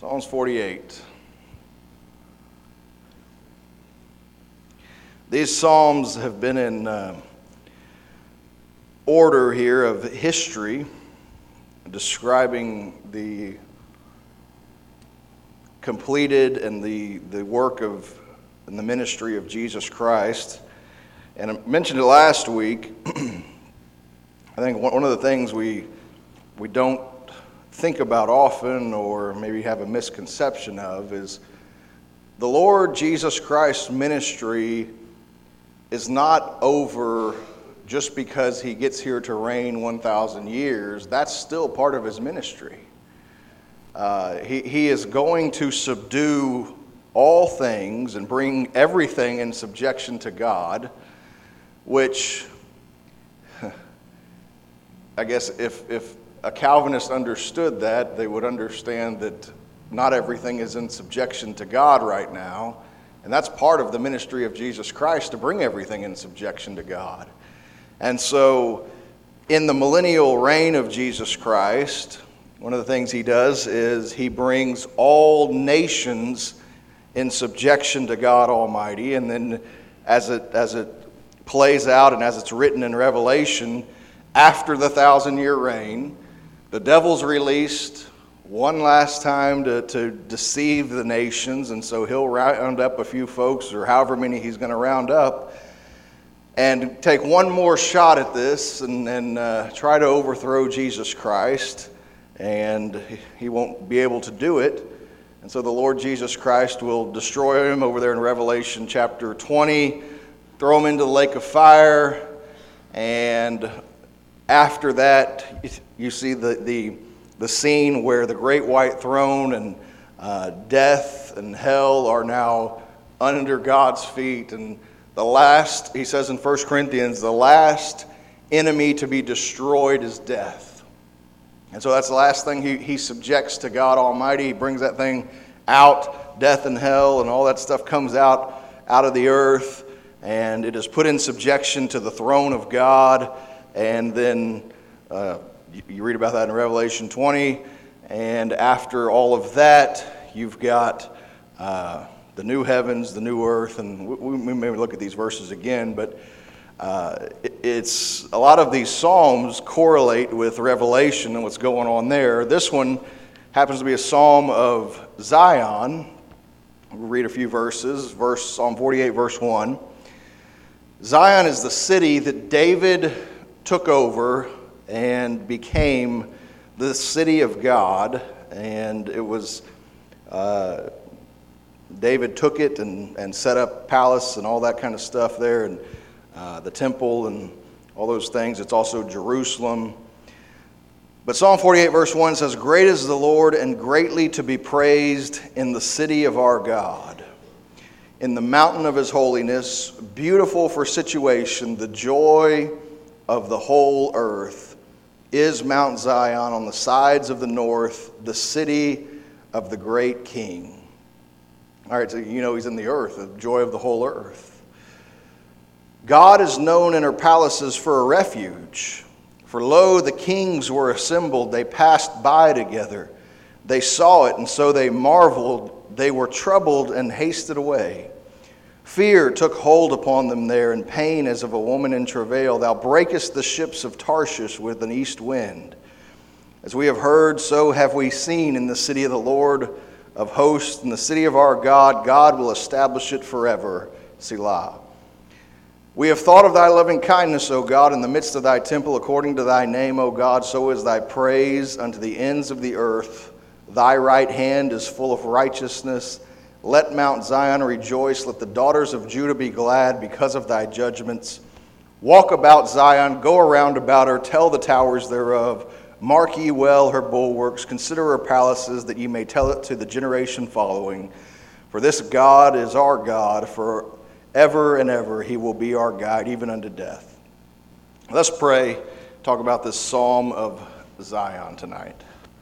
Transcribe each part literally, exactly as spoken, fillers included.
Psalms forty-eight. These Psalms have been in uh, order here of history, describing the completed and the, the work of and the ministry of Jesus Christ. And I mentioned it last week. I think one of the things we we don't think about often, or maybe have a misconception of, is the Lord Jesus Christ's ministry is not over just because he gets here to reign one thousand years. That's still part of his ministry. Uh, he, he is going to subdue all things and bring everything in subjection to God, which I guess if if a Calvinist understood that, they would understand that not everything is in subjection to God right now. And that's part of the ministry of Jesus Christ, to bring everything in subjection to God. And so in the millennial reign of Jesus Christ, one of the things he does is he brings all nations in subjection to God Almighty. And then as it as it plays out and as it's written in Revelation, after the thousand-year reign, the devil's released one last time to, to deceive the nations, and so he'll round up a few folks, or however many he's going to round up, and take one more shot at this and, and uh, try to overthrow Jesus Christ, and he won't be able to do it. And so the Lord Jesus Christ will destroy him over there in Revelation chapter twenty, throw him into the lake of fire, and after that, you see the, the, the scene where the great white throne and uh, death and hell are now under God's feet. And the last, he says in First Corinthians, the last enemy to be destroyed is death. And so that's the last thing he, he subjects to God Almighty. He brings that thing out, death and hell and all that stuff comes out, out of the earth, and it is put in subjection to the throne of God. And then uh, you, you read about that in Revelation twenty. And after all of that, you've got uh, the new heavens, the new earth. And we, we may look at these verses again, but uh, it, it's a lot of these Psalms correlate with Revelation and what's going on there. This one happens to be a Psalm of Zion. We'll read a few verses. Verse Psalm forty-eight, verse one. Zion is the city that David took over and became the city of God, and it was uh, David took it and, and set up palace and all that kind of stuff there, and uh, the temple and all those things. It's also Jerusalem. But Psalm forty-eight verse one says, "Great is the Lord and greatly to be praised in the city of our God, in the mountain of his holiness, beautiful for situation, the joy of the whole earth is Mount Zion on the sides of the north, the city of the great King." All right, so you know he's in the earth, the joy of the whole earth. "God is known in her palaces for a refuge. For lo, the kings were assembled, they passed by together. They saw it, and so they marveled, they were troubled and hasted away. Fear took hold upon them there, and pain as of a woman in travail. Thou breakest the ships of Tarshish with an east wind. As we have heard, so have we seen in the city of the Lord of hosts, in the city of our God. God will establish it forever. Selah. We have thought of thy loving kindness, O God, in the midst of thy temple, according to thy name, O God, so is thy praise unto the ends of the earth. Thy right hand is full of righteousness. Let Mount Zion rejoice, let the daughters of Judah be glad because of thy judgments. Walk about Zion, go around about her, tell the towers thereof. Mark ye well her bulwarks, consider her palaces, that ye may tell it to the generation following. For this God is our God, for ever and ever he will be our guide, even unto death." Let's pray, talk about this Psalm of Zion tonight.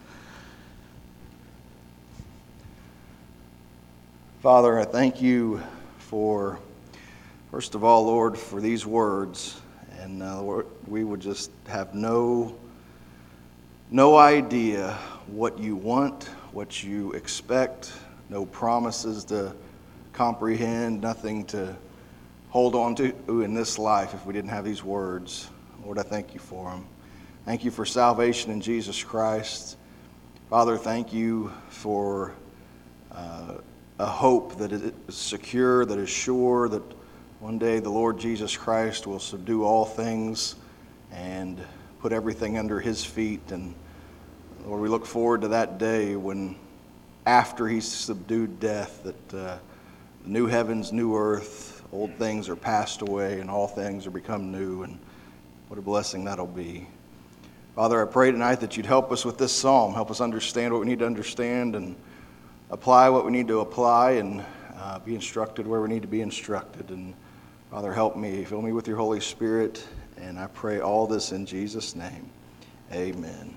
Father, I thank you for, first of all, Lord, for these words. And uh, Lord, we would just have no, no idea what you want, what you expect, no promises to comprehend, nothing to hold on to in this life if we didn't have these words. Lord, I thank you for them. Thank you for salvation in Jesus Christ. Father, thank you for uh, a hope that is secure, that is sure, that one day the Lord Jesus Christ will subdue all things and put everything under his feet. And Lord, we look forward to that day when, after he's subdued death, that uh, new heavens, new earth, old things are passed away and all things are become new. And what a blessing that'll be. Father, I pray tonight that you'd help us with this psalm, help us understand what we need to understand and apply what we need to apply, and uh, be instructed where we need to be instructed. And Father, help me, fill me with your Holy Spirit, and I pray all this in Jesus' name. Amen.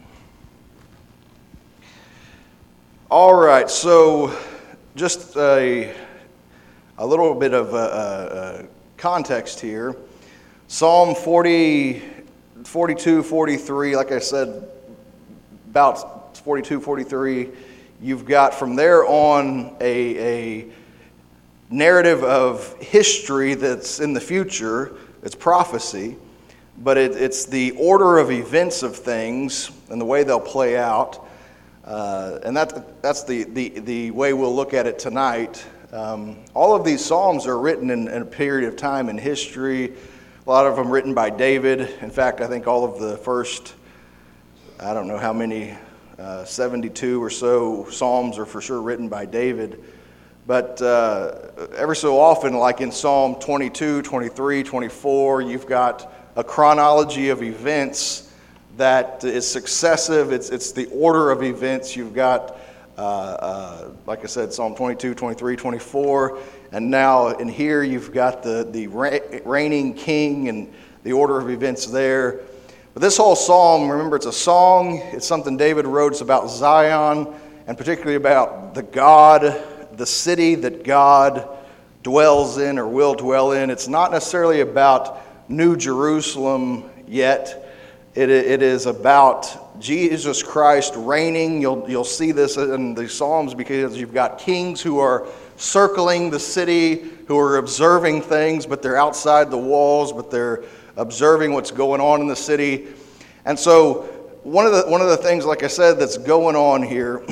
All right, so just a, a little bit of a, a context here. Psalm forty, forty-two, forty-three, like I said, about forty-two, forty-three, you've got from there on a, a narrative of history that's in the future. It's prophecy, but it, it's the order of events of things and the way they'll play out. Uh, and that, that's the, the, the way we'll look at it tonight. Um, all of these Psalms are written in, in a period of time in history. A lot of them written by David. In fact, I think all of the first, I don't know how many, uh, seventy-two or so Psalms are for sure written by David. But uh, every so often, like in Psalm twenty-two, twenty-three, twenty-four, you've got a chronology of events that is successive. It's it's the order of events. You've got, uh, uh, like I said, Psalm twenty-two, twenty-three, twenty-four, and now in here you've got the, the reigning king and the order of events there. But this whole psalm, remember, it's a song. It's something David wrote. It's about Zion, and particularly about the God, the city that God dwells in or will dwell in. It's not necessarily about New Jerusalem yet. It, it is about Jesus Christ reigning. You'll, you'll see this in the Psalms because you've got kings who are circling the city, who are observing things, but they're outside the walls, but they're observing what's going on in the city. And so one of the one of the things, like I said, that's going on here,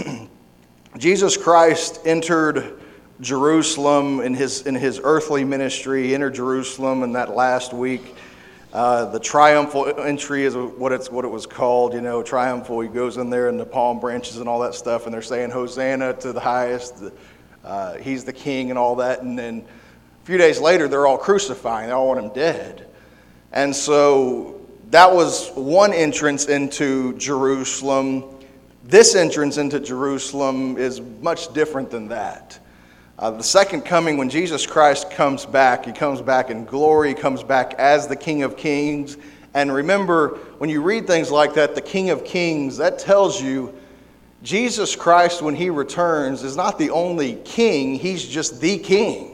Jesus Christ entered Jerusalem in his in his earthly ministry. He entered Jerusalem in that last week. Uh, the triumphal entry is what it's what it was called. You know, triumphal. He goes in there in the palm branches and all that stuff, and they're saying Hosanna to the highest. Uh, he's the king and all that. And then a few days later, they're all crucifying. They all want him dead. And so that was one entrance into Jerusalem. This entrance into Jerusalem is much different than that. Uh, the second coming, when Jesus Christ comes back, he comes back in glory, he comes back as the King of Kings. And remember, when you read things like that, the King of Kings, that tells you Jesus Christ, when he returns, is not the only king, he's just the king.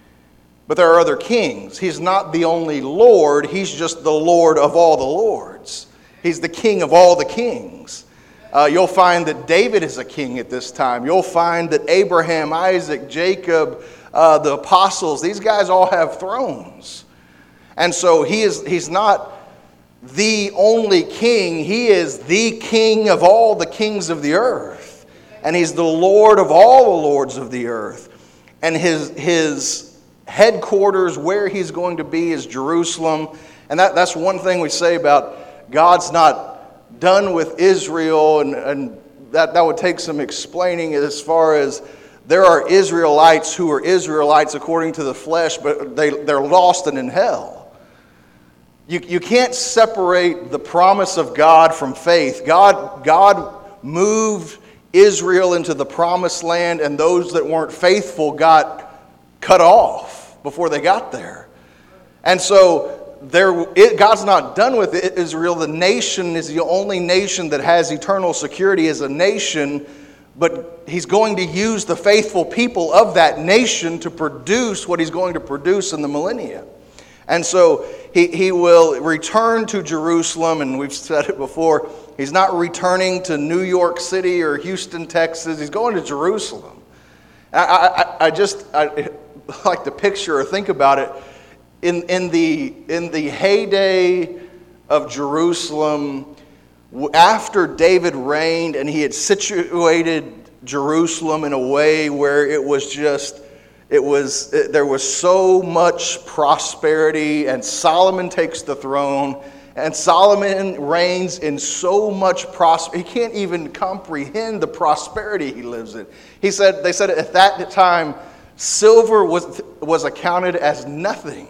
But there are other kings. He's not the only Lord, he's just the Lord of all the lords. He's the King of all the kings. Uh, you'll find that David is a king at this time. You'll find that Abraham, Isaac, Jacob, uh, the apostles, these guys all have thrones. And so he is he's not the only king. He is the king of all the kings of the earth. And he's the Lord of all the lords of the earth. And his his headquarters, where he's going to be, is Jerusalem. And that, that's one thing we say about God's not done with Israel, and, and that, that would take some explaining as far as there are Israelites who are Israelites according to the flesh, but they, they're lost and in hell. You, you can't separate the promise of God from faith. God, God moved Israel into the promised land, and those that weren't faithful got cut off before they got there. And so there, it, God's not done with it. Israel, the nation, is the only nation that has eternal security as a nation, but he's going to use the faithful people of that nation to produce what he's going to produce in the millennium. And so he, he will return to Jerusalem, and we've said it before, he's not returning to New York City or Houston, Texas. He's going to Jerusalem. I, I, I just I like to picture or think about it. In, in, the, in the heyday of Jerusalem, after David reigned and he had situated Jerusalem in a way where it was just, it was, it, there was so much prosperity, and Solomon takes the throne, and Solomon reigns in so much prosperity. He can't even comprehend the prosperity he lives in. He said, they said at that time, silver was, was accounted as nothing.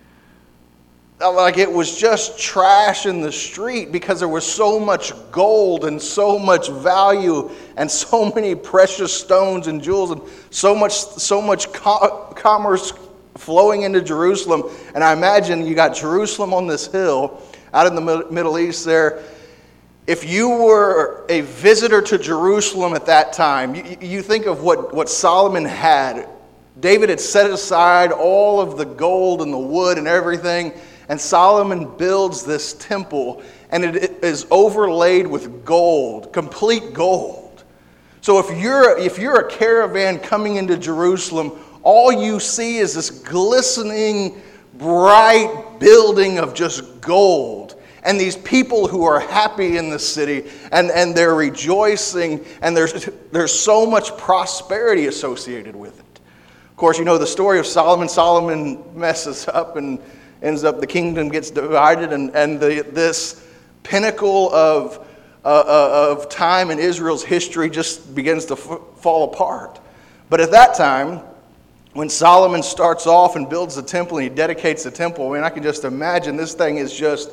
Like it was just trash in the street because there was so much gold and so much value and so many precious stones and jewels and so much so much co- commerce flowing into Jerusalem. And I imagine you got Jerusalem on this hill out in the Middle East there. If you were a visitor to Jerusalem at that time, you, you think of what, what Solomon had. David had set aside all of the gold and the wood and everything. And Solomon builds this temple, and it is overlaid with gold, complete gold. So if you're, if you're a caravan coming into Jerusalem, all you see is this glistening, bright building of just gold. And these people who are happy in the city, and, and they're rejoicing, and there's, there's so much prosperity associated with it. Of course, you know the story of Solomon. Solomon messes up and ends up, the kingdom gets divided, and, and the, this pinnacle of, uh, of time in Israel's history just begins to f- fall apart. But at that time, when Solomon starts off and builds the temple and he dedicates the temple, I mean, I can just imagine this thing is just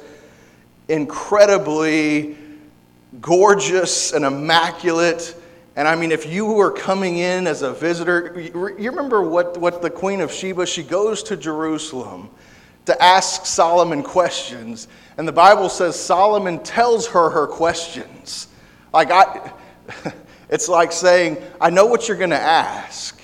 incredibly gorgeous and immaculate. And I mean, if you were coming in as a visitor, you, you remember what, what the Queen of Sheba, she goes to Jerusalem to ask Solomon questions. And the Bible says Solomon tells her her questions. Like I, it's like saying, I know what you're going to ask.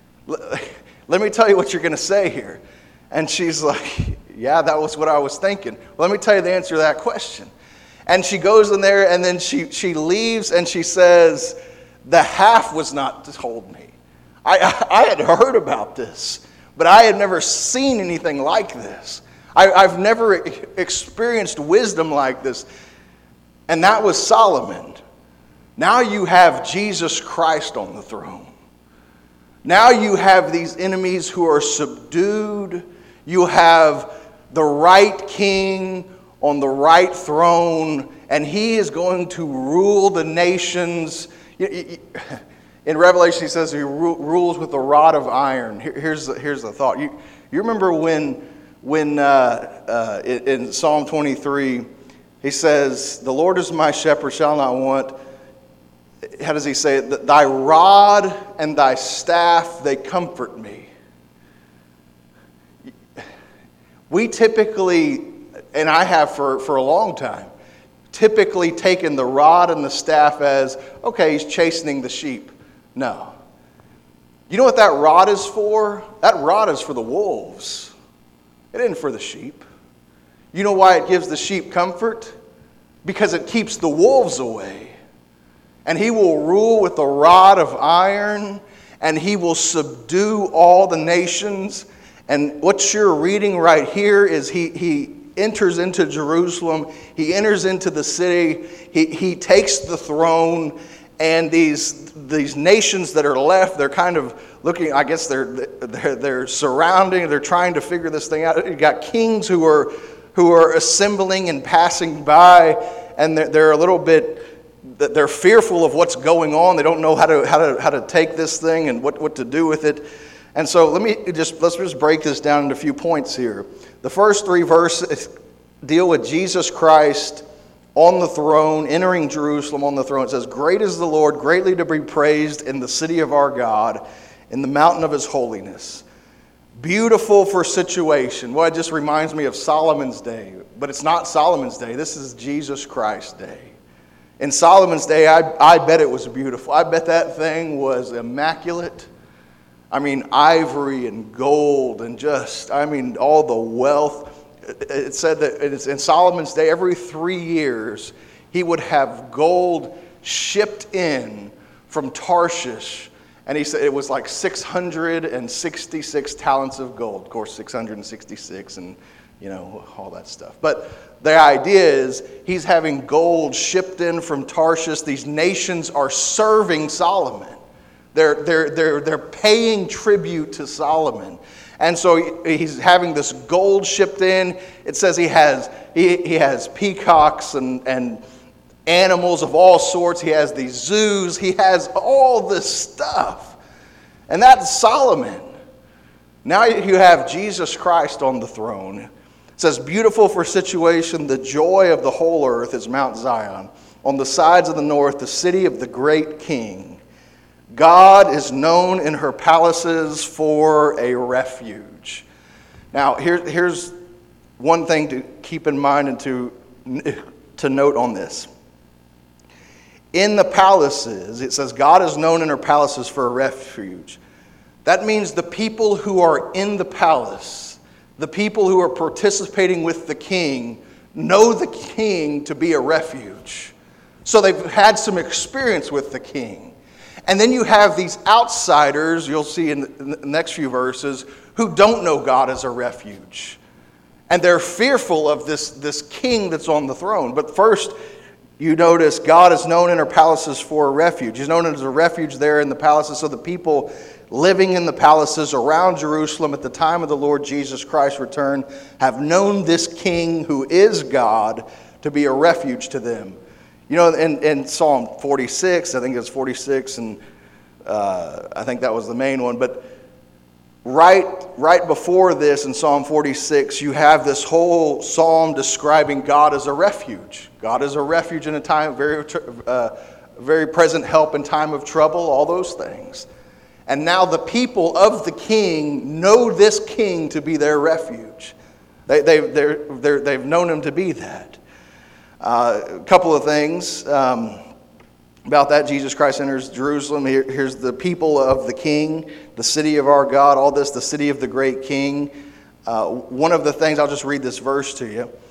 Let me tell you what you're going to say here. And she's like, yeah, that was what I was thinking. Well, let me tell you the answer to that question. And she goes in there, and then she, she leaves, and she says, the half was not told me. I, I, I had heard about this, but I had never seen anything like this. I, I've never experienced wisdom like this. And that was Solomon. Now you have Jesus Christ on the throne. Now you have these enemies who are subdued. You have the right king on the right throne, and he is going to rule the nations. In Revelation, he says he rules with a rod of iron. Here's the, here's the thought. You, you remember when, when uh, uh, in Psalm twenty-three, he says, the Lord is my shepherd, shall not want. How does he say it? Thy rod and thy staff, they comfort me. We typically, and I have for, for a long time, typically taken the rod and the staff as, okay, he's chastening the sheep. No. You know what that rod is for? That rod is for the wolves. It isn't for the sheep. You know why it gives the sheep comfort? Because it keeps the wolves away. And he will rule with a rod of iron, and he will subdue all the nations. And what you're reading right here is he, he enters into Jerusalem. He enters into the city. He, he takes the throne. And these these nations that are left, they're kind of looking, I guess they're they're, they're surrounding, they're trying to figure this thing out. You've got kings who are who are assembling and passing by, and they're, they're a little bit, they're fearful of what's going on. They don't know how to how to how to take this thing and what, what to do with it. And so let me just let's just break this down into a few points here. The first three verses deal with Jesus Christ on the throne, entering Jerusalem on the throne. It says, great is the Lord, greatly to be praised in the city of our God, in the mountain of his holiness. Beautiful for situation. Well, it just reminds me of Solomon's day. But it's not Solomon's day. This is Jesus Christ's day. In Solomon's day, I, I bet it was beautiful. I bet that thing was immaculate. I mean, ivory and gold and just, I mean, all the wealth. it said that in Solomon's day, every three years, he would have gold shipped in from Tarshish. And he said it was like six hundred sixty-six talents of gold. Of course, six hundred sixty-six and, you know, all that stuff. But the idea is he's having gold shipped in from Tarshish. These nations are serving Solomon. They're, they're, they're, they're paying tribute to Solomon. And so he's having this gold shipped in. It says he has, he, he has peacocks and, and animals of all sorts. He has these zoos. He has all this stuff. And that's Solomon. Now you have Jesus Christ on the throne. It says, beautiful for situation, the joy of the whole earth is Mount Zion. On the sides of the north, the city of the great king. God is known in her palaces for a refuge. Now, here, here's one thing to keep in mind and to, to note on this. In the palaces, it says God is known in her palaces for a refuge. That means the people who are in the palace, the people who are participating with the king, know the king to be a refuge. So they've had some experience with the king. And then you have these outsiders, you'll see in the next few verses, who don't know God as a refuge. And they're fearful of this, this king that's on the throne. But first, you notice God is known in her palaces for a refuge. He's known as a refuge there in the palaces. So the people living in the palaces around Jerusalem at the time of the Lord Jesus Christ's return have known this king who is God to be a refuge to them. You know, in, in Psalm forty-six, I think it's forty-six, and uh, I think that was the main one. But right, right before this, in Psalm forty-six, you have this whole psalm describing God as a refuge. God is a refuge in a time of very, uh, very present help in time of trouble, all those things. And now the people of the king know this king to be their refuge. They, they, they're, they're, they've known him to be that. Uh, a couple of things um, about that. Jesus Christ enters Jerusalem. Here, here's the people of the king, the city of our God, all this, the city of the great king. Uh, one of the things, I'll just read this verse to you. It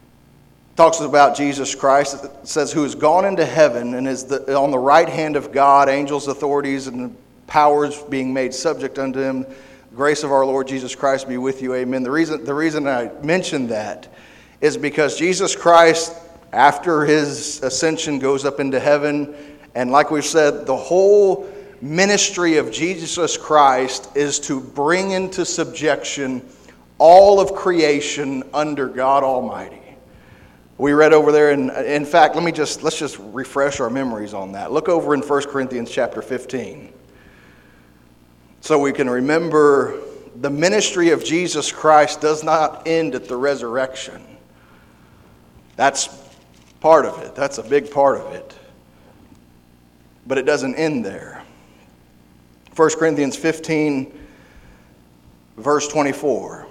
talks about Jesus Christ. It says, who has gone into heaven and is the, on the right hand of God, angels, authorities, and powers being made subject unto him. The grace of our Lord Jesus Christ be with you. Amen. The reason, the reason I mentioned that is because Jesus Christ, after his ascension, goes up into heaven. And like we've said, the whole ministry of Jesus Christ is to bring into subjection all of creation under God Almighty. We read over there, and in fact, let me just let's just refresh our memories on that. Look over in First Corinthians chapter fifteen. So we can remember the ministry of Jesus Christ does not end at the resurrection. That's part of it. That's a big part of it. But it doesn't end there. First Corinthians fifteen, verse twenty-four.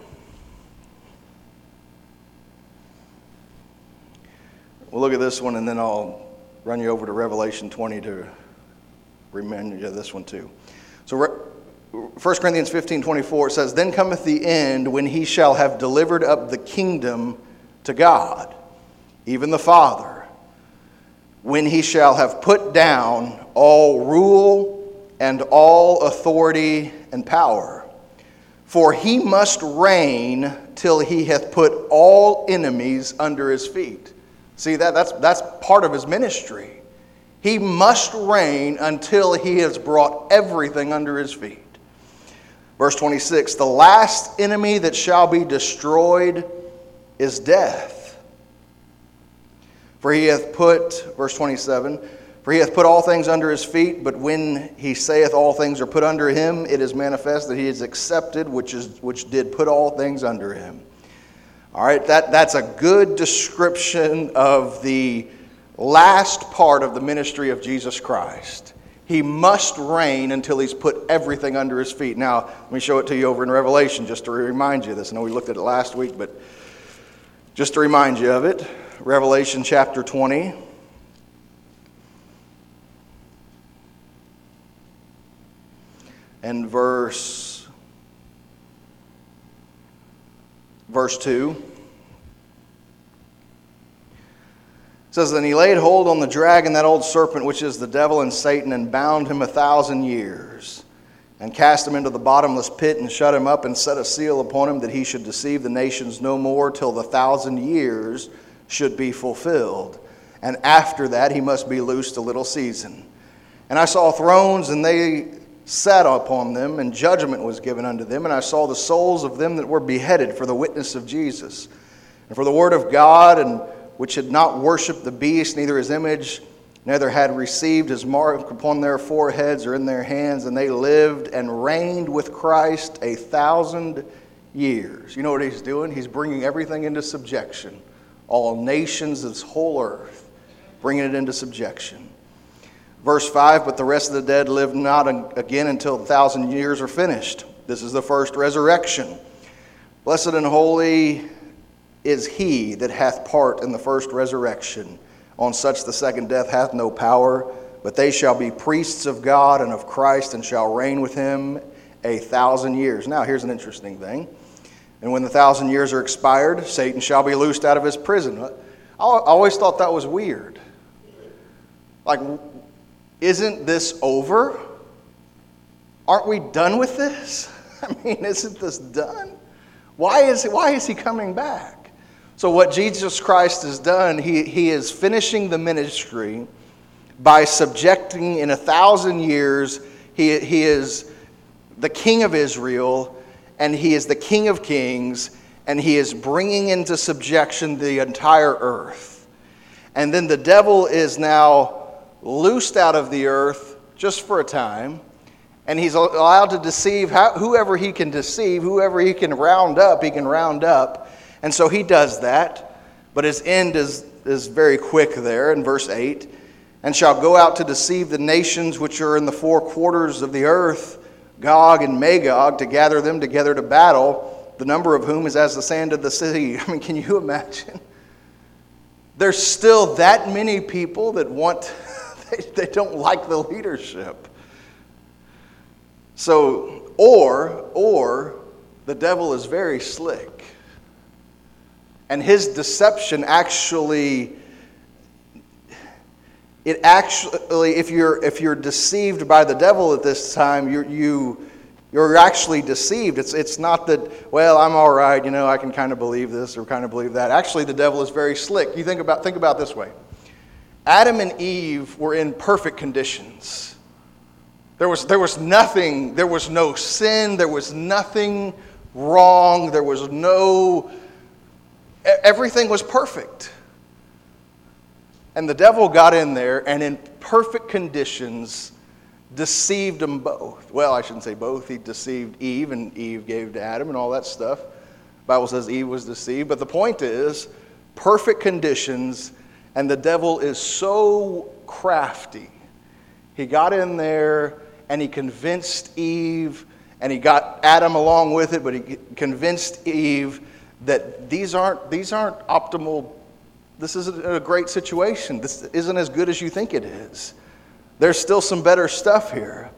We'll look at this one, and then I'll run you over to Revelation twenty to remind you of this one too. So First Corinthians fifteen, twenty-four says, then cometh the end, when he shall have delivered up the kingdom to God, even the Father, when he shall have put down all rule and all authority and power. For he must reign till he hath put all enemies under his feet. See, that, that's, that's part of his ministry. He must reign until he has brought everything under his feet. Verse twenty-six, the last enemy that shall be destroyed is death. For he hath put, verse twenty-seven, for he hath put all things under his feet, but when he saith all things are put under him, it is manifest that he is accepted, which is which did put all things under him. All right, that, that's a good description of the last part of the ministry of Jesus Christ. He must reign until he's put everything under his feet. Now, let me show it to you over in Revelation just to remind you of this. I know we looked at it last week, but just to remind you of it. Revelation chapter twenty. And verse, verse two. It says, "Then he laid hold on the dragon, that old serpent, which is the devil and Satan, and bound him a thousand years, and cast him into the bottomless pit, and shut him up, and set a seal upon him, that he should deceive the nations no more, till the thousand years should be fulfilled. And after that he must be loosed a little season. And I saw thrones, and they sat upon them, and judgment was given unto them. And I saw the souls of them that were beheaded for the witness of Jesus, and for the word of God, and which had not worshipped the beast, neither his image, neither had received his mark upon their foreheads or in their hands. And they lived and reigned with Christ a thousand years." You know what he's doing? He's bringing everything into subjection. All nations, this whole earth, bringing it into subjection. Verse five, "But the rest of the dead lived not again until the thousand years are finished." This is the first resurrection. "Blessed and holy is he that hath part in the first resurrection. On such the second death hath no power, but they shall be priests of God and of Christ, and shall reign with him a thousand years." Now here's an interesting thing. "And when the thousand years are expired, Satan shall be loosed out of his prison." I always thought that was weird. Like, isn't this over? Aren't we done with this? I mean, isn't this done? Why is, why is he coming back? So what Jesus Christ has done, he, he is finishing the ministry by subjecting in a thousand years. He, he is the King of Israel, and he is the King of Kings, and he is bringing into subjection the entire earth. And then the devil is now loosed out of the earth just for a time, and he's allowed to deceive whoever he can deceive, whoever he can round up, he can round up. And so he does that, but his end is, is very quick there in verse eight. "And shall go out to deceive the nations which are in the four quarters of the earth, Gog and Magog, to gather them together to battle, the number of whom is as the sand of the sea." I mean, can you imagine? There's still that many people that want, they, they don't like the leadership. So, or, or the devil is very slick. And his deception actually, it actually, if you're if you're deceived by the devil at this time, you're you you're actually deceived. It's it's not that, well, I'm all right, you know, I can kind of believe this or kind of believe that. Actually, the devil is very slick. You think about think about it this way. Adam and Eve were in perfect conditions. There was there was nothing, there was no sin, there was nothing wrong, there was no everything was perfect. And the devil got in there and in perfect conditions deceived them both. Well, I shouldn't say both. He deceived Eve, and Eve gave to Adam and all that stuff. The Bible says Eve was deceived. But the point is, perfect conditions, and the devil is so crafty. He got in there and he convinced Eve, and he got Adam along with it, but he convinced Eve that these aren't these aren't optimal. This isn't a great situation. This isn't as good as you think it is. There's still some better stuff here.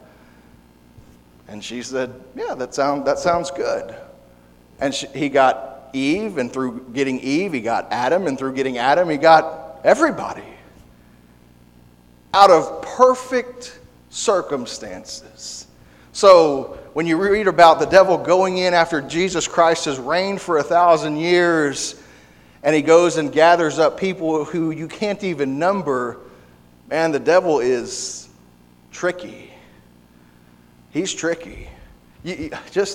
And she said, "Yeah, that sound that sounds good." And she, he got Eve, and through getting Eve, he got Adam, and through getting Adam, he got everybody. Out of perfect circumstances. So when you read about the devil going in after Jesus Christ has reigned for a thousand years, and he goes and gathers up people who you can't even number, man, the devil is tricky. He's tricky. You, just,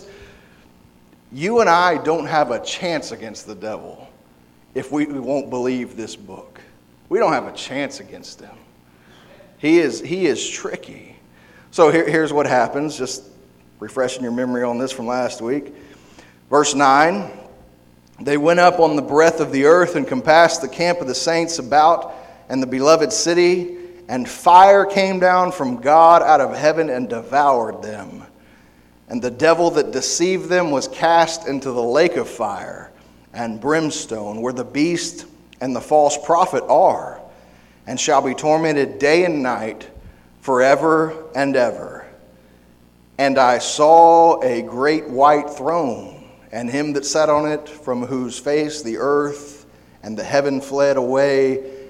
you and I don't have a chance against the devil if we, we won't believe this book. We don't have a chance against him. He is, he is tricky. So here, here's what happens, just refreshing your memory on this from last week. Verse nine, "They went up on the breadth of the earth and compassed the camp of the saints about and the beloved city, and fire came down from God out of heaven and devoured them. And the devil that deceived them was cast into the lake of fire and brimstone, where the beast and the false prophet are, and shall be tormented day and night forever and ever. And I saw a great white throne, and him that sat on it, from whose face the earth and the heaven fled away,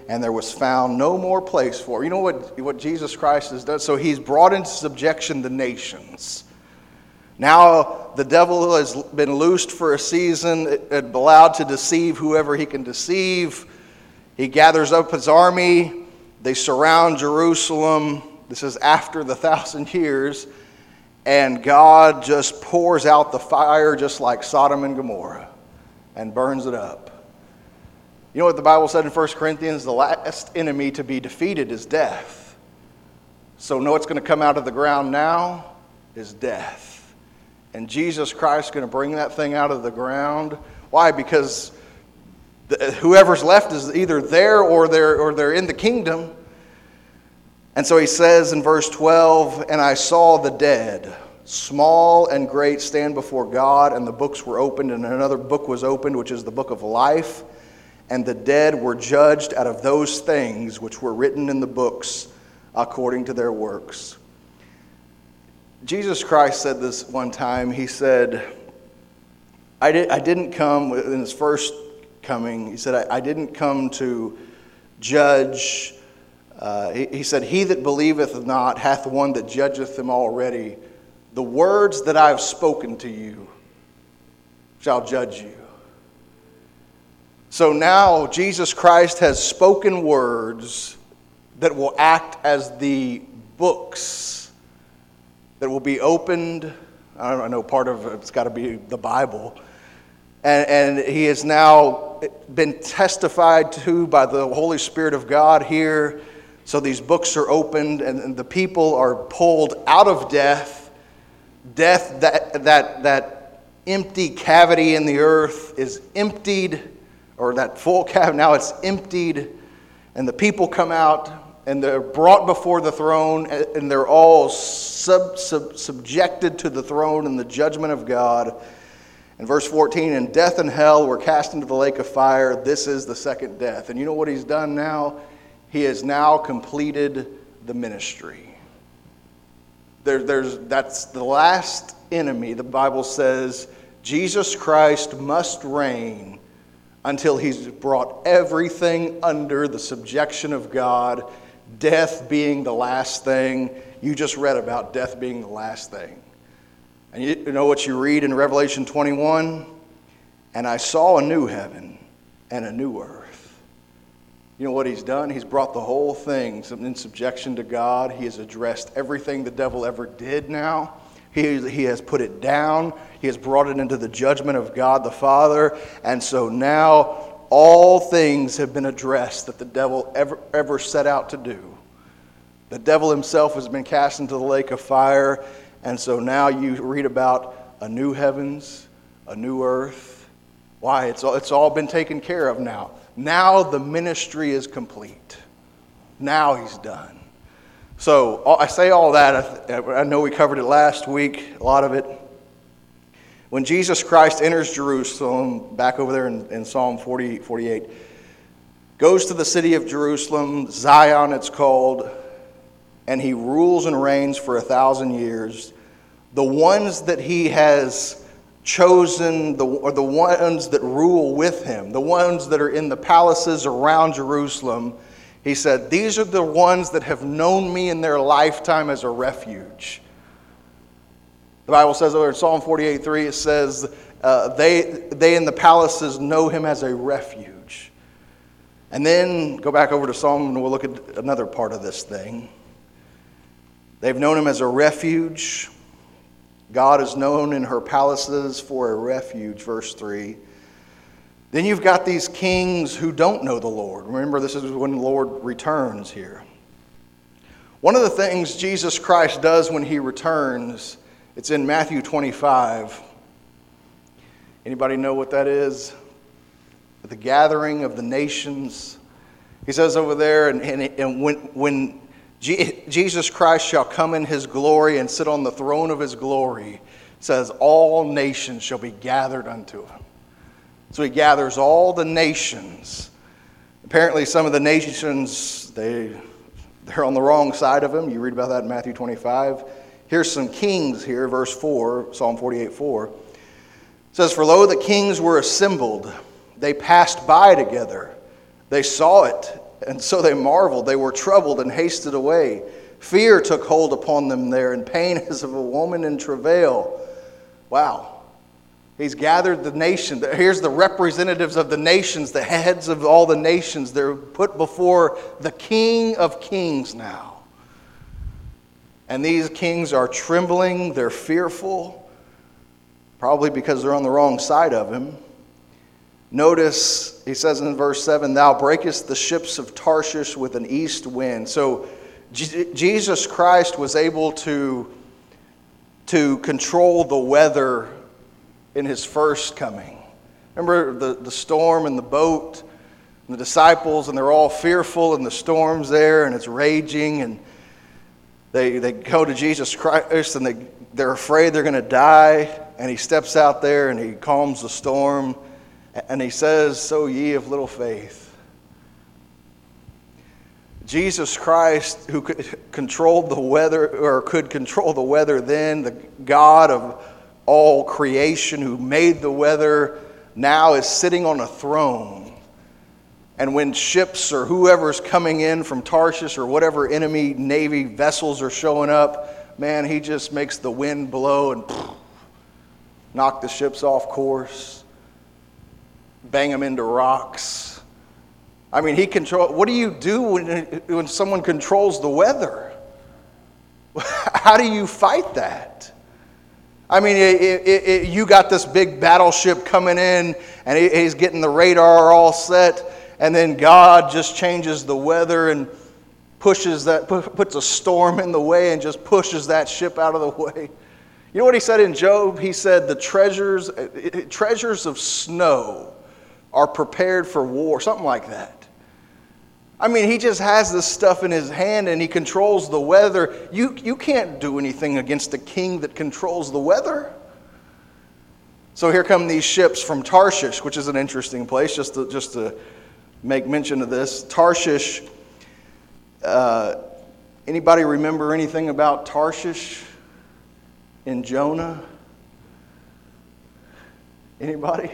and there was found no more place for. You know what, what Jesus Christ has done? So he's brought into subjection the nations. Now the devil has been loosed for a season, and allowed to deceive whoever he can deceive. He gathers up his army. They surround Jerusalem. This is after the thousand years. And God just pours out the fire just like Sodom and Gomorrah and burns it up. You know what the Bible said in First Corinthians? The last enemy to be defeated is death. So know what's going to come out of the ground now is death. And Jesus Christ is going to bring that thing out of the ground. Why? Because the, whoever's left is either there or they're, or they're in the kingdom. And so he says in verse twelve, and I saw the dead, small and great, stand before God, and the books were opened, and another book was opened, which is the book of life. And the dead were judged out of those things which were written in the books according to their works. Jesus Christ said this one time. He said, I, did, I didn't come, in his first coming, he said, I, I didn't come to judge. Uh, he, he said, he that believeth not hath one that judgeth him already. The words that I have spoken to you shall judge you. So now Jesus Christ has spoken words that will act as the books that will be opened. I don't know, part of it's got to be the Bible. And, and he has now been testified to by the Holy Spirit of God here. So these books are opened, and, and the people are pulled out of death. Death, that, that, that empty cavity in the earth is emptied, or that full cavity, now it's emptied. And the people come out, and they're brought before the throne, and they're all sub, sub, subjected to the throne and the judgment of God. In verse fourteen, and death and hell were cast into the lake of fire. This is the second death. And you know what he's done now? He has now completed the ministry. There, there's, that's the last enemy. The Bible says Jesus Christ must reign until he's brought everything under the subjection of God. Death being the last thing. You just read about death being the last thing. And you know what you read in Revelation twenty-one? And I saw a new heaven and a new earth. You know what he's done? He's brought the whole thing in subjection to God. He has addressed everything the devil ever did now. He, he has put it down. He has brought it into the judgment of God the Father. And so now all things have been addressed that the devil ever, ever set out to do. The devil himself has been cast into the lake of fire. And so now you read about a new heavens, a new earth. Why? It's all, it's all been taken care of now. Now the ministry is complete. Now he's done. So I say all that. I know we covered it last week, a lot of it. When Jesus Christ enters Jerusalem, back over there in, in Psalm forty, forty-eight, goes to the city of Jerusalem, Zion it's called, and he rules and reigns for a thousand years. The ones that he has chosen, the, or the ones that rule with him, the ones that are in the palaces around Jerusalem, he said, these are the ones that have known me in their lifetime as a refuge. The Bible says over in Psalm forty-eight three, it says, uh, they, they in the palaces know him as a refuge. And then go back over to Psalm and we'll look at another part of this thing. They've known him as a refuge. God is known in her palaces for a refuge, verse three. Then you've got these kings who don't know the Lord. Remember, this is when the Lord returns here. One of the things Jesus Christ does when he returns, it's in Matthew twenty-five. Anybody know what that is? The gathering of the nations. He says over there, and, and, and when, when Jesus Christ shall come in his glory and sit on the throne of his glory, it says all nations shall be gathered unto him. So he gathers all the nations. Apparently some of the nations, they, they're on the wrong side of him. You read about that in Matthew twenty-five. Here's some kings here, verse four, Psalm forty-eight four. It says, for lo, the kings were assembled. They passed by together. They saw it And so they marveled. They were troubled and hasted away. Fear took hold upon them there, and pain as of a woman in travail. Wow. He's gathered the nation. Here's the representatives of the nations, the heads of all the nations. They're put before the King of Kings now. And these kings are trembling. They're fearful. Probably because they're on the wrong side of him. Notice, he says in verse seven, Thou breakest the ships of Tarshish with an east wind. So J- Jesus Christ was able to, to control the weather in his first coming. Remember the, the storm and the boat and the disciples, and they're all fearful in the storm's there and it's raging, and they they go to Jesus Christ and they, they're afraid they're going to die, and he steps out there and he calms the storm and he says, So ye of little faith. Jesus Christ, who could controlled the weather, or could control the weather then, the God of all creation who made the weather, now is sitting on a throne. And when ships or whoever's coming in from Tarshish or whatever enemy navy vessels are showing up, man, he just makes the wind blow and pff, knock the ships off course, bang them into rocks. I mean, he control. What do you do when, when someone controls the weather? How do you fight that? I mean, it, it, it, you got this big battleship coming in, and he, he's getting the radar all set, and then God just changes the weather and pushes that, puts a storm in the way and just pushes that ship out of the way. You know what he said in Job? He said the treasures, treasures of snow are prepared for war, something like that. I mean, he just has this stuff in his hand and he controls the weather. You, you can't do anything against a king that controls the weather. So here come these ships from Tarshish, which is an interesting place, just to, just to make mention of this. Tarshish, uh, anybody remember anything about Tarshish in Jonah? Anybody?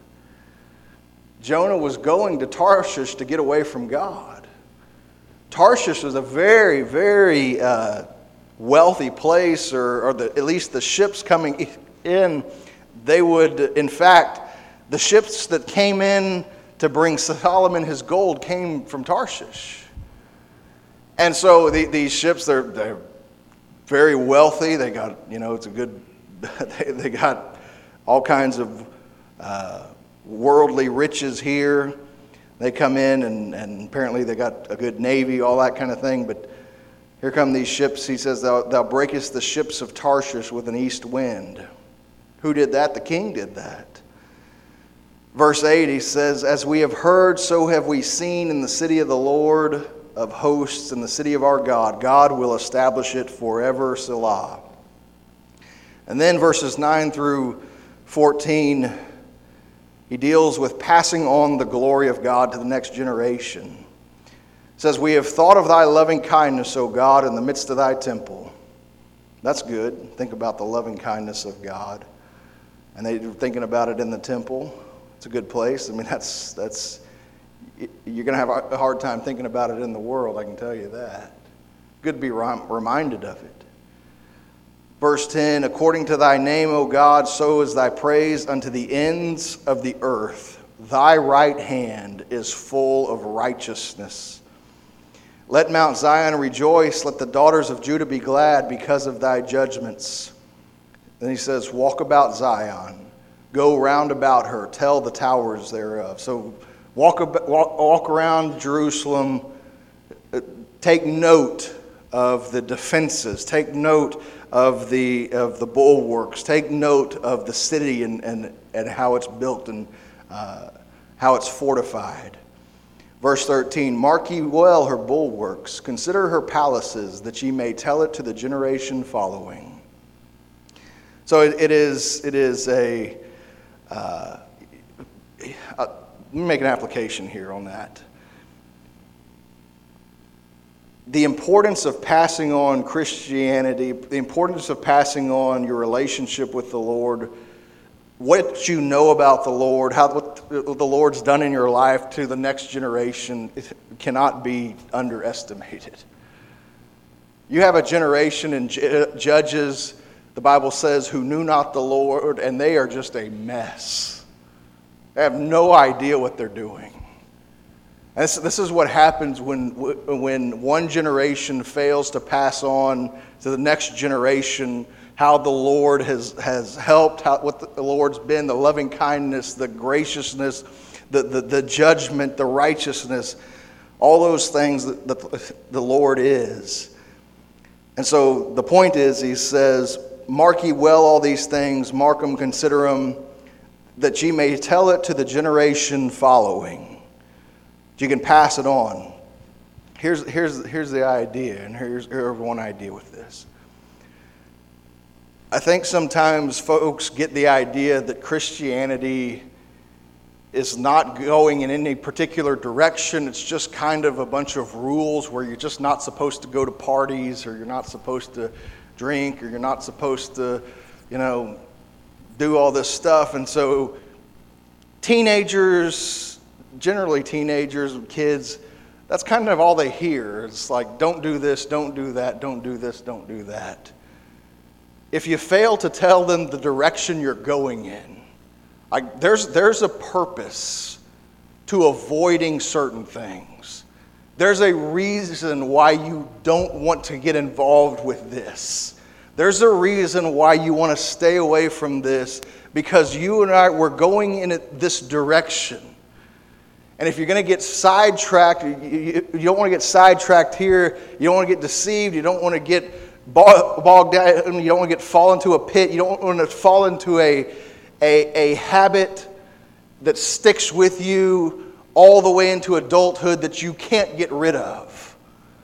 Jonah was going to Tarshish to get away from God. Tarshish was a very, very uh, wealthy place, or, or the, at least the ships coming in, they would, in fact, the ships that came in to bring Solomon his gold came from Tarshish. And so the, these ships, they're, they're very wealthy. They got, you know, it's a good, they, they got all kinds of uh, worldly riches here. They come in and, and apparently they got a good navy, all that kind of thing. But here come these ships. He says, thou, thou breakest the ships of Tarshish with an east wind. Who did that? The king did that. Verse eight, he says, As we have heard, so have we seen in the city of the Lord of hosts, in the city of our God. God will establish it forever, Selah. And then verses nine through fourteen, he deals with passing on the glory of God to the next generation. It says, We have thought of thy loving kindness, O God, in the midst of thy temple. That's good. Think about the loving kindness of God. And they were thinking about it in the temple. It's a good place. I mean, that's that's you're going to have a hard time thinking about it in the world, I can tell you that. Good to be reminded of it. Verse ten, According to thy name, O God, so is thy praise unto the ends of the earth. Thy right hand is full of righteousness. Let Mount Zion rejoice. Let the daughters of Judah be glad because of thy judgments. Then he says, Walk about Zion. Go round about her. Tell the towers thereof. So walk, walk, walk around Jerusalem. Take note of the defenses. Take note of the of the bulwarks. Take note of the city and, and, and how it's built and uh, how it's fortified. Verse thirteen, Mark ye well her bulwarks. Consider her palaces, that ye may tell it to the generation following. So it, it is it is a, uh, a... Let me make an application here on that. The importance of passing on Christianity, the importance of passing on your relationship with the Lord what you know about the Lord, how what the Lord's done in your life to the next generation cannot be underestimated. You have a generation in Judges, the Bible says, who knew not the Lord, and they are just a mess. They have no idea what they're doing. And this, this is what happens when, when one generation fails to pass on to the next generation how the Lord has, has helped, how, what the Lord's been, the loving kindness, the graciousness, the, the, the judgment, the righteousness, all those things that, that the Lord is. And so the point is, he says, mark ye well all these things, mark them, consider them, that ye may tell it to the generation following. You can pass it on. Here's, here's, here's the idea, and here's, here's one idea with this. I think sometimes folks get the idea that Christianity is not going in any particular direction. It's just kind of a bunch of rules where you're just not supposed to go to parties, or you're not supposed to drink, or you're not supposed to, you know, do all this stuff. And so teenagers, generally teenagers and kids, that's kind of all they hear. It's like, don't do this, don't do that, don't do this, don't do that. If you fail to tell them the direction you're going in, like there's there's a purpose to avoiding certain things. There's a reason why you don't want to get involved with this. There's a reason why you want to stay away from this, because you and I, we're going in this direction. And if you're going to get sidetracked, you, you don't want to get sidetracked here. You don't want to get deceived. You don't want to get bogged down. You don't want to get fall into a pit. You don't want to fall into a, a, a habit that sticks with you all the way into adulthood that you can't get rid of.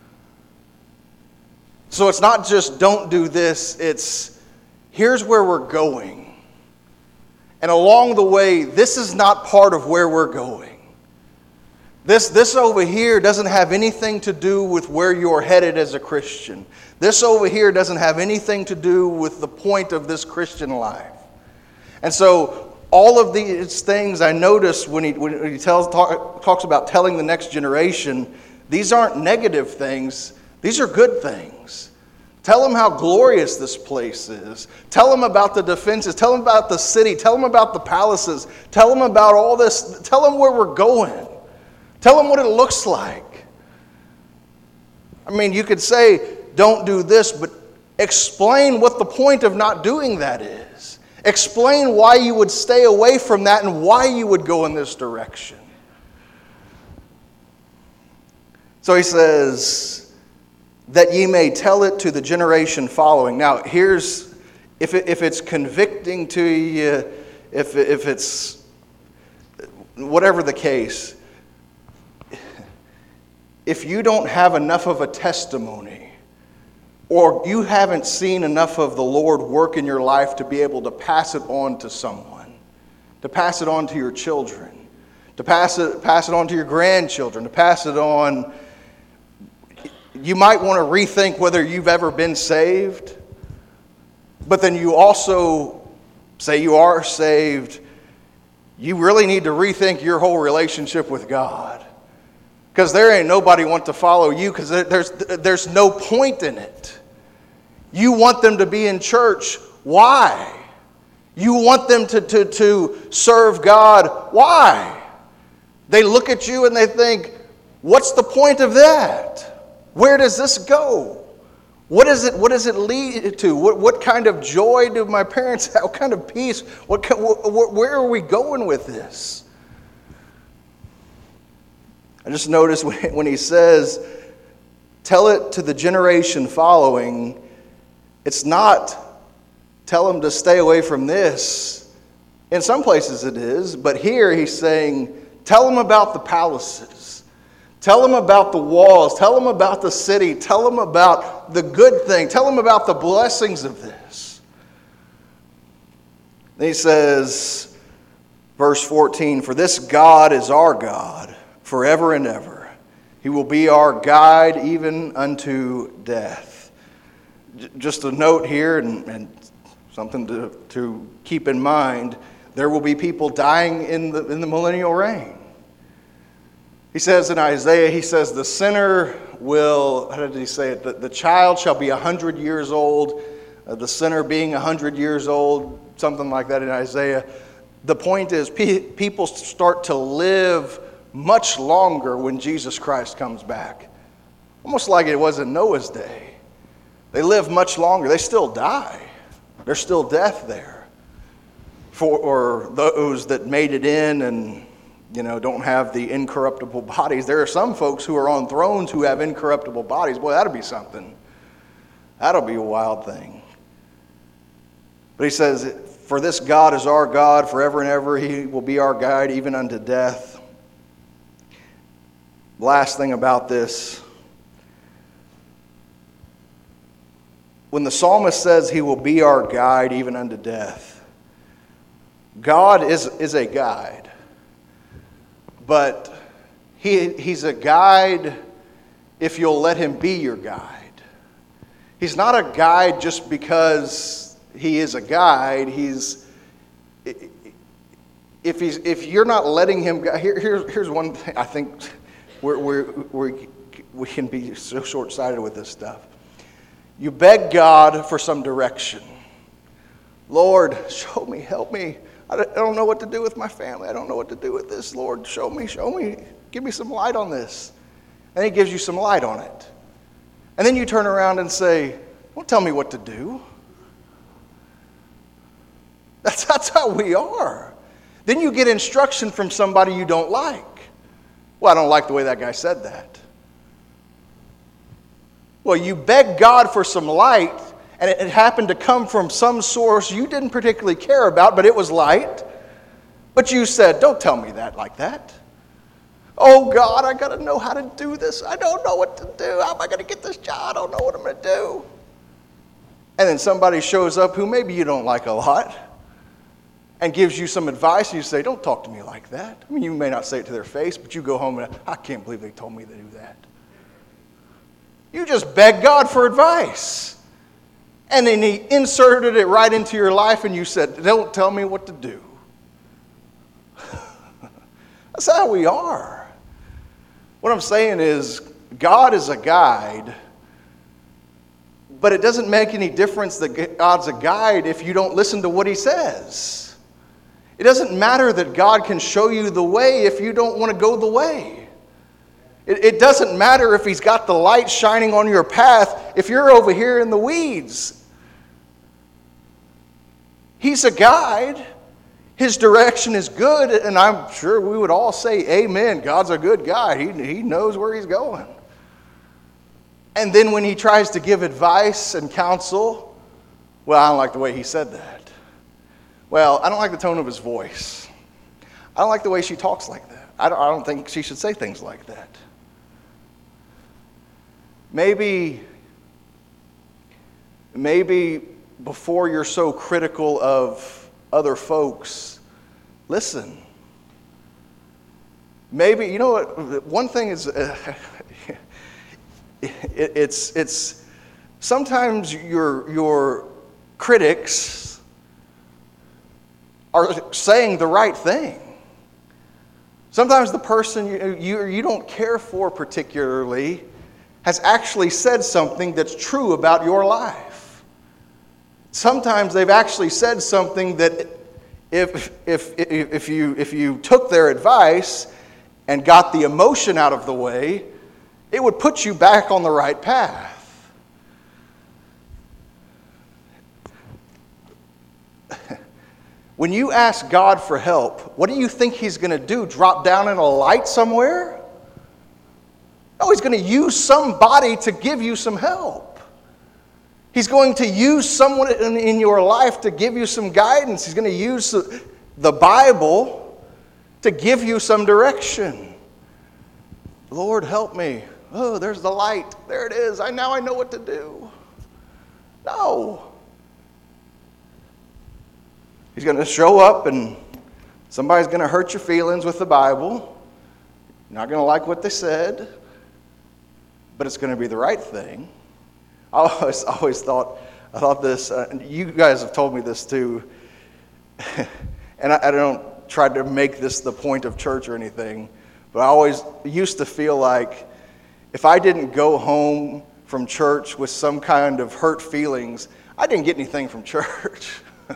So it's not just don't do this. It's here's where we're going. And along the way, this is not part of where we're going. This, this over here doesn't have anything to do with where you're headed as a Christian. This over here doesn't have anything to do with the point of this Christian life. And so all of these things I notice when he, when he tells, talk, talks about telling the next generation, these aren't negative things. These are good things. Tell them how glorious this place is. Tell them about the defenses. Tell them about the city. Tell them about the palaces. Tell them about all this. Tell them where we're going. Tell them what it looks like. I mean, you could say, don't do this, but explain what the point of not doing that is. Explain why you would stay away from that and why you would go in this direction. So he says, that ye may tell it to the generation following. Now, here's, if, it, if it's convicting to you, if, if it's whatever the case, if you don't have enough of a testimony, or you haven't seen enough of the Lord work in your life to be able to pass it on to someone, to pass it on to your children, to pass it, pass it on to your grandchildren, to pass it on, you might want to rethink whether you've ever been saved. But then you also say you are saved, you really need to rethink your whole relationship with God. Because there ain't nobody want to follow you, because there's, there's no point in it. You want them to be in church. Why? You want them to, to, to serve God. Why? They look at you and they think, what's the point of that? Where does this go? What is it? What does it lead to? What, what kind of joy do my parents have? What kind of peace? What, what, where are we going with this? I just noticed when he says, tell it to the generation following, it's not tell them to stay away from this. In some places it is, but here he's saying, tell them about the palaces. Tell them about the walls. Tell them about the city. Tell them about the good thing. Tell them about the blessings of this. Then he says, verse fourteen, for this God is our God forever and ever. He will be our guide even unto death. Just a note here, and, and something to, to keep in mind. there will be people dying in the, in the millennial reign. He says in Isaiah, he says, the sinner will, how did he say it? The, the child shall be a hundred years old, uh, the sinner being a hundred years old, something like that in Isaiah. The point is, pe- people start to live much longer when Jesus Christ comes back. Almost like it was in Noah's day. They live much longer. They still die. There's still death there. For or those that made it in and, you know, don't have the incorruptible bodies. There are some folks who are on thrones who have incorruptible bodies. Boy, that'll be something. That'll be a wild thing. But he says, for this God is our God forever and ever. He will be our guide even unto death. Last thing about this. When the psalmist says he will be our guide even unto death, God is, is a guide. But he, he's a guide if you'll let him be your guide. He's not a guide just because he is a guide. He's if he's if you're not letting him go. Here, here's here's one thing I think we're, we're, we're, we can be so short-sighted with this stuff. You beg God for some direction. Lord, show me, help me. I don't know what to do with my family. I don't know what to do with this. Lord, show me, show me. Give me some light on this. And he gives you some light on it. And then you turn around and say, don't tell me what to do. That's, that's how we are. Then you get instruction from somebody you don't like. Well, I don't like the way that guy said that. Well, you begged God for some light, and it happened to come from some source you didn't particularly care about, but it was light. But you said, don't tell me that like that. Oh, God, I got to know how to do this. I don't know what to do. How am I going to get this job? I don't know what I'm going to do. And then somebody shows up who maybe you don't like a lot and gives you some advice, and you say, don't talk to me like that. I mean, you may not say it to their face, but you go home and, I can't believe they told me to do that. You just begged God for advice. And then he inserted it right into your life, and you said, don't tell me what to do. That's how we are. What I'm saying is, God is a guide, but it doesn't make any difference that God's a guide if you don't listen to what he says. It doesn't matter that God can show you the way if you don't want to go the way. It, it doesn't matter if he's got the light shining on your path if you're over here in the weeds. He's a guide. His direction is good, and I'm sure we would all say, amen, God's a good guide. He, he knows where he's going. And then when he tries to give advice and counsel, well, I don't like the way he said that. Well, I don't like the tone of his voice. I don't like the way she talks like that. I don't, I don't think she should say things like that. Maybe, maybe before you're so critical of other folks, listen. Maybe, you know what, one thing is, uh, it, it's, it's, sometimes your, your critics are saying the right thing. Sometimes the person you, you, you don't care for particularly has actually said something that's true about your life. Sometimes they've actually said something that if, if, if, if, you, if you took their advice and got the emotion out of the way, it would put you back on the right path. When you ask God for help, what do you think he's going to do? Drop down in a light somewhere? No, he's going to use somebody to give you some help. He's going to use someone in, in your life to give you some guidance. He's going to use the, the Bible to give you some direction. Lord, help me. Oh, there's the light. There it is. I now I know what to do. No. He's going to show up and somebody's going to hurt your feelings with the Bible. You're not going to like what they said, but it's going to be the right thing. I always, always thought, I thought this, uh, you guys have told me this too, and I, I don't try to make this the point of church or anything, but I always used to feel like if I didn't go home from church with some kind of hurt feelings, I didn't get anything from church.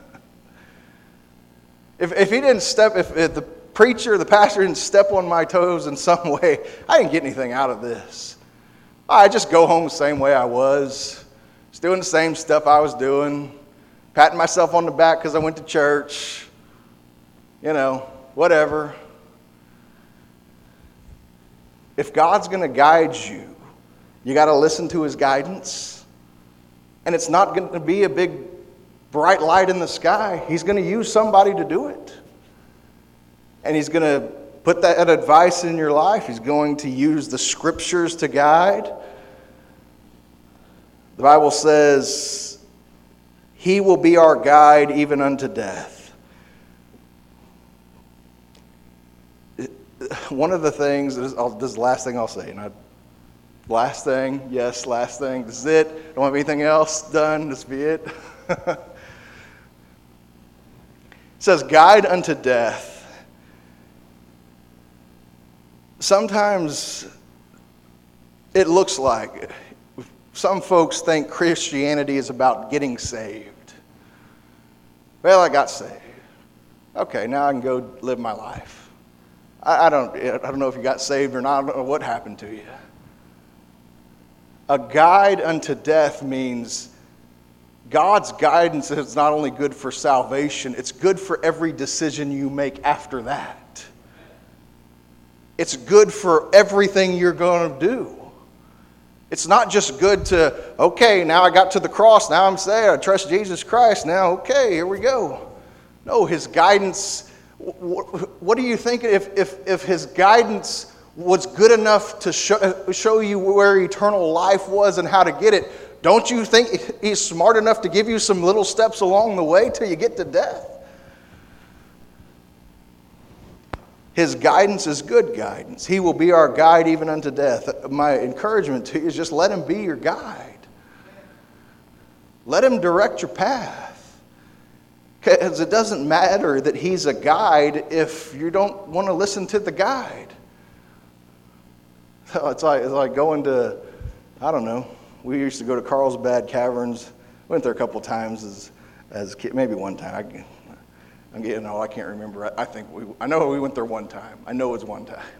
if, if he didn't step, if, if the preacher, the pastor didn't step on my toes in some way, I didn't get anything out of this. I just go home the same way I was, just doing the same stuff I was doing, patting myself on the back because I went to church, you know, whatever. If God's going to guide you, you got to listen to his guidance. And it's not going to be a big bright light in the sky. He's going to use somebody to do it. And he's going to put that advice in your life. He's going to use the scriptures to guide. The Bible says, he will be our guide even unto death. One of the things, this is the last thing I'll say, and I Last thing, yes, last thing. This is it. Don't have anything else done. This be it. It says, guide unto death. Sometimes it looks like some folks think Christianity is about getting saved. Well, I got saved. Okay, now I can go live my life. I, I don't. I don't know if you got saved or not. I don't know what happened to you. A guide unto death means God's guidance is not only good for salvation, it's good for every decision you make after that. It's good for everything you're going to do. It's not just good to, okay, now I got to the cross, now I'm saved, I trust Jesus Christ, now okay, here we go. No, his guidance, what do you think if, if, if his guidance was good enough to show, show you where eternal life was and how to get it, don't you think he's smart enough to give you some little steps along the way till you get to death? His guidance is good guidance. He will be our guide even unto death. My encouragement to you is just let him be your guide. Let him direct your path. Because it doesn't matter that he's a guide if you don't want to listen to the guide. It's like, it's like going to, I don't know, we used to go to Carlsbad Caverns. Went there a couple times as as kid, maybe one time. I, I'm getting old, I can't remember. I, I think we, I know we went there one time. I know it was one time.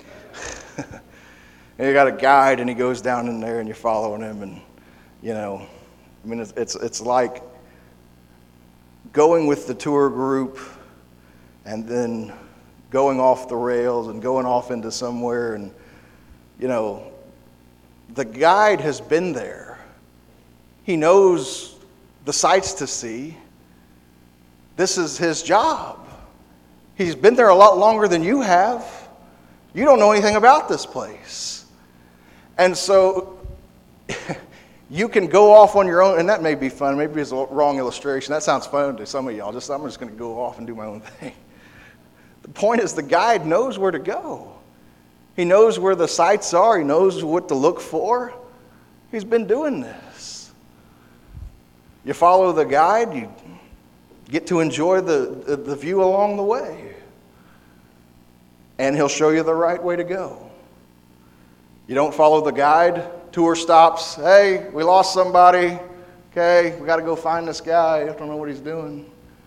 And you got a guide and he goes down in there and you're following him and, you know, I mean, it's it's, it's like going with the tour group and then going off the rails and going off into somewhere and, you know, the guide has been there. He knows the sights to see. This is his job. He's been there a lot longer than you have. You don't know anything about this place. And so you can go off on your own, and that may be fun. Maybe it's a wrong illustration. That sounds fun to some of y'all. Just I'm just going to go off and do my own thing. The point is the guide knows where to go. He knows where the sights are. He knows what to look for. He's been doing this. You follow the guide, you get to enjoy the, the view along the way. And he'll show you the right way to go. You don't follow the guide, tour stops. Hey, we lost somebody. Okay, we got to go find this guy. I don't know what he's doing.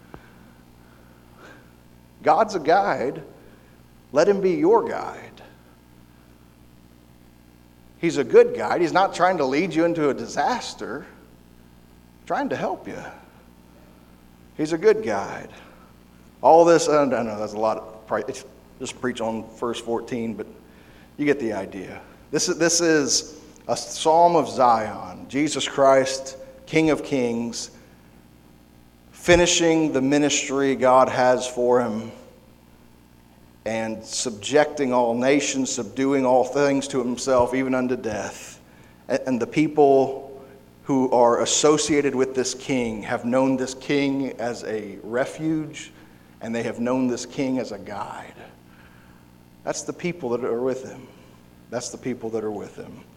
God's a guide. Let him be your guide. He's a good guide. He's not trying to lead you into a disaster. He's trying to help you. He's a good guide. All this, I know that's a lot of, just preach on verse fourteen, but you get the idea. This is, this is a psalm of Zion. Jesus Christ, King of Kings, finishing the ministry God has for him and subjecting all nations, subduing all things to himself, even unto death. And the people who are associated with this king have known this king as a refuge, and they have known this king as a guide. That's the people that are with him. That's the people that are with him.